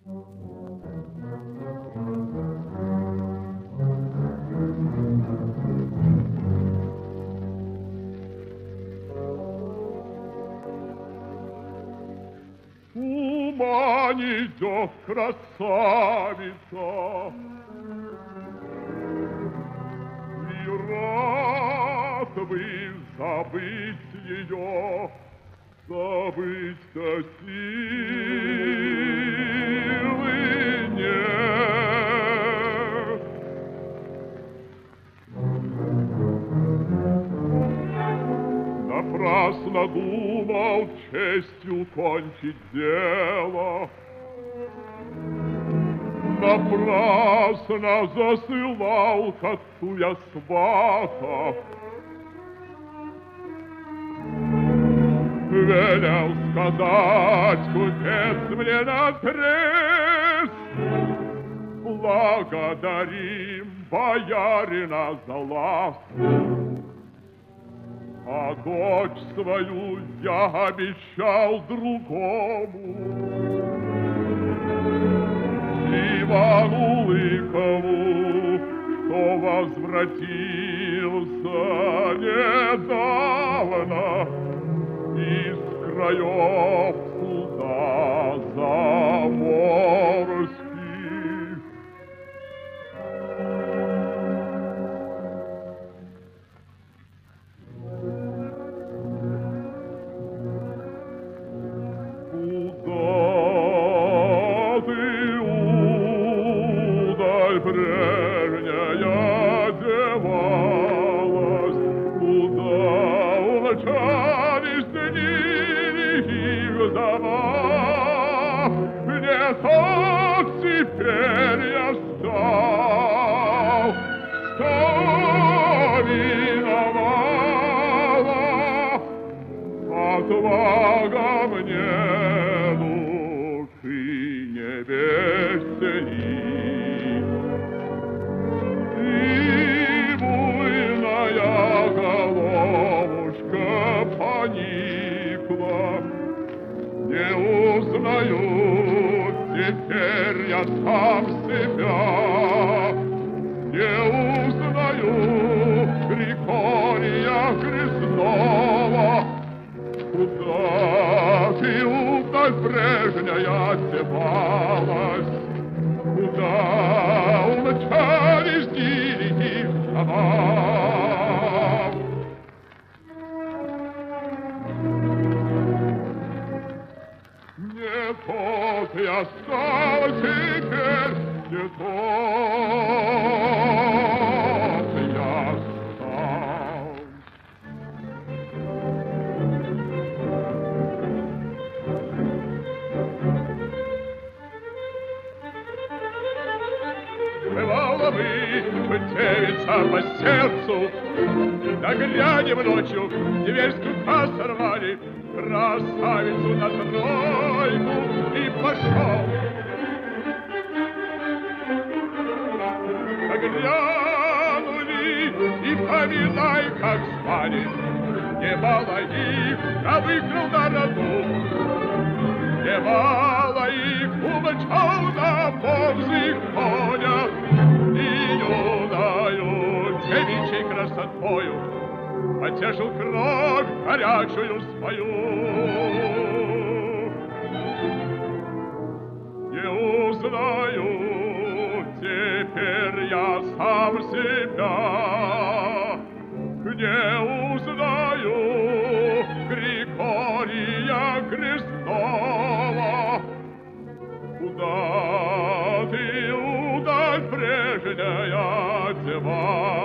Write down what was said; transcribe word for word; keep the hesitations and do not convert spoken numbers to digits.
Ума не идет красавица, и рад бы забыть ее, забыть-то силы нет. Напрасно думал честью кончить дело, напрасно засылал к отцу я свата, велел сказать купец мне наотрез: благодарим боярина за ласку, а дочь свою я обещал другому, Ивану Лыкову, что возвратился недавно из краев суда заморских. Куда ты, удаль прежняя, девалась? Куда умчались дни их дома? Не так теперь я стал, что виновала отвага мне души небесной. И буйная головушка поникла, не узнаю теперь я сам себя, не узнаю Григория Христова. Куда ты, удаль прежняя, девалась? Куда умчались дни их дома? Не тот я стал теперь, не тот я стал. Бывало бы девица по сердцу, да глядя ночью дверскую сорвали, красавицу на тройку и пошел. Глянули и поминай, как звали, немало их, а выкрал на роду. Немало их умчал на ползых конях, и юною девичьей красотою потешил кровь горячую свою. Не узнаю теперь я сам себя, не узнаю Григория Христова. Куда ты, удаль прежняя, девалась?